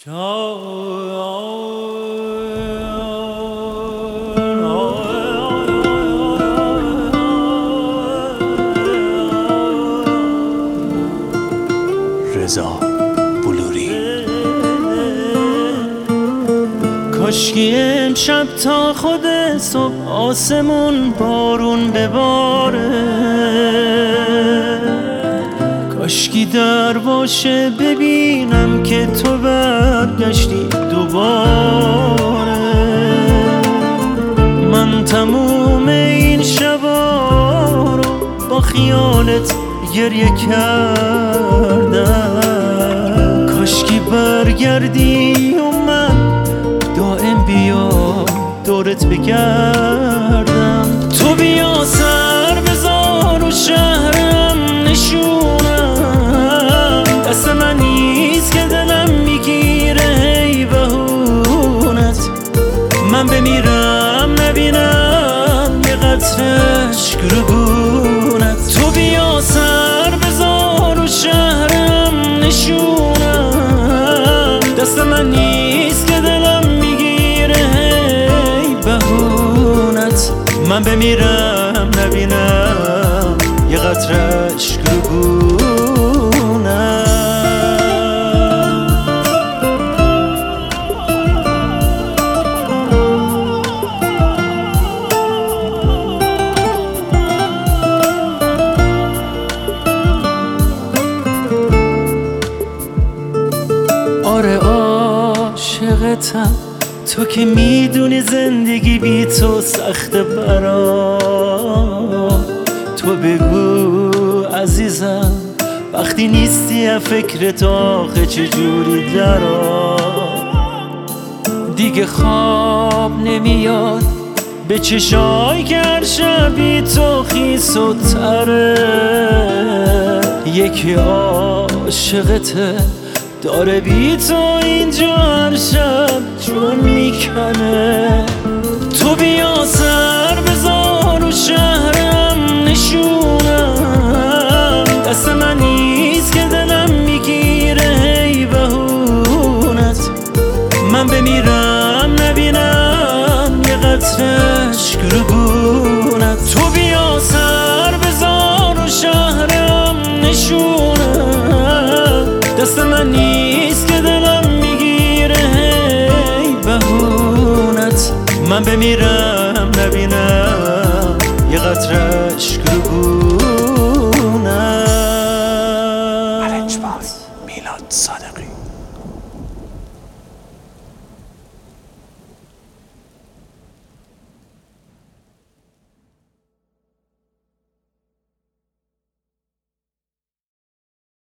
رضا بلوری. کاشکی امشب تا خود صبح آسمون بارون بباره، کاشکی در باشه ببینم که تو برگشتی دوباره. من تموم این شبا رو با خیالت گریه کردم، کاشکی برگردی و من دائم بیام دورت بگردم. تو بیا سر بذار و شهرم نشونم، دست من نیست که دلم میگیره ای بهونت. من بمیرم نبینم یه قطره اشک رو گونت. تو بیا سر بذار و شهرم نشونم، دست من نیست که دلم میگیره ای بهونت. من بمیرم نبینم یه قطره اشک رو گونت. آره عاشقتم، تو که میدونی زندگی بی تو سخت برام. تو بگو عزیزم وقتی نیستی فکرت آخه چجوری درام. دیگه خواب نمیاد به چشای که هر شب بی تو خیس و تره. یکی عاشقته داره بی تو اینجا هر شب جون میکنه. تو بیا سر بذار و شهرم نشونم، دست من نیست که دلم میگیره ای بهونت. من بمیرم نبینم یه قطره اشک رو گونت. تو بیا سر بذار و شهرم نشونم، دست من نیست که دلم میگیره ای بهونت. من بمیرم نبینم یه قطره